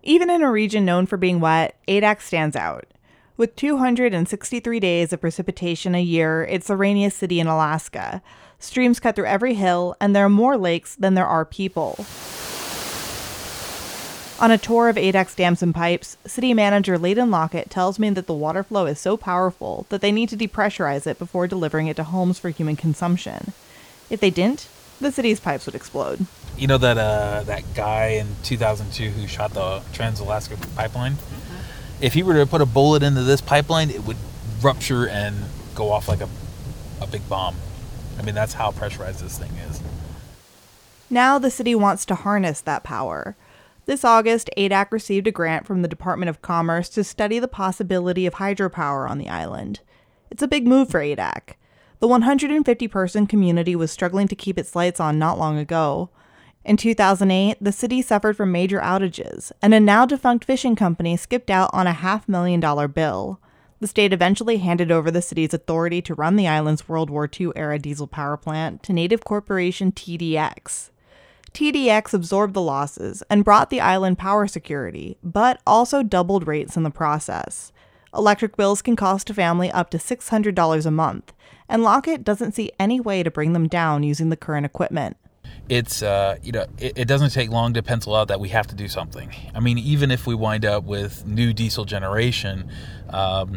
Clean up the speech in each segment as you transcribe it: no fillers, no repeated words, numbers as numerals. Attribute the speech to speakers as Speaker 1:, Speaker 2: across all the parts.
Speaker 1: Even in a region known for being wet, Adak stands out. With 263 days of precipitation a year, it's the rainiest city in Alaska. Streams cut through every hill, and there are more lakes than there are people. On a tour of Adak's dams and pipes, city manager Layden Lockett tells me that the water flow is so powerful that they need to depressurize it before delivering it to homes for human consumption. If they didn't, the city's pipes would explode.
Speaker 2: You know that guy in 2002 who shot the Trans-Alaska Pipeline? Mm-hmm. If he were to put a bullet into this pipeline, it would rupture and go off like a big bomb. I mean, that's how pressurized this thing is.
Speaker 1: Now the city wants to harness that power. This August, Adak received a grant from the Department of Commerce to study the possibility of hydropower on the island. It's a big move for Adak. The 150-person community was struggling to keep its lights on not long ago. In 2008, the city suffered from major outages, and a now-defunct fishing company skipped out on a $500,000 bill. The state eventually handed over the city's authority to run the island's World War II-era diesel power plant to native corporation TDX. TDX absorbed the losses and brought the island power security, but also doubled rates in the process. Electric bills can cost a family up to $600 a month, and Lockett doesn't see any way to bring them down using the current equipment.
Speaker 2: It's, it doesn't take long to pencil out that we have to do something. I mean, even if we wind up with new diesel generation, we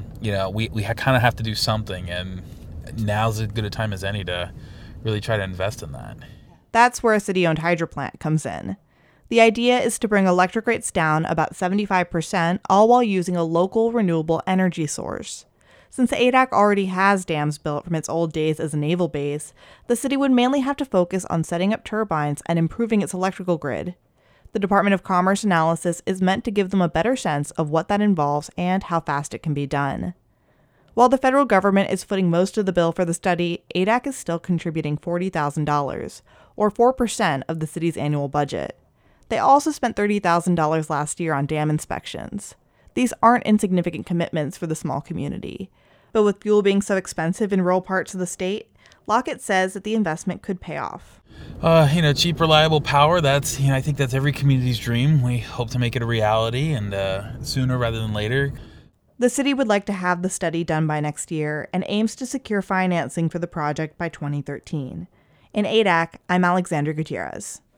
Speaker 2: kind of have to do something, and now's as good a time as any to really try to invest in that.
Speaker 1: That's where a city-owned hydro plant comes in. The idea is to bring electric rates down about 75%, all while using a local renewable energy source. Since Adak already has dams built from its old days as a naval base, the city would mainly have to focus on setting up turbines and improving its electrical grid. The Department of Commerce analysis is meant to give them a better sense of what that involves and how fast it can be done. While the federal government is footing most of the bill for the study, Adak is still contributing $40,000, or 4% of the city's annual budget. They also spent $30,000 last year on dam inspections. These aren't insignificant commitments for the small community. But with fuel being so expensive in rural parts of the state, Lockett says that the investment could pay off.
Speaker 2: Cheap, reliable power, I think that's every community's dream. We hope to make it a reality, and sooner rather than later.
Speaker 1: The city would like to have the study done by next year and aims to secure financing for the project by 2013. In Adak, I'm Alexandra Gutierrez.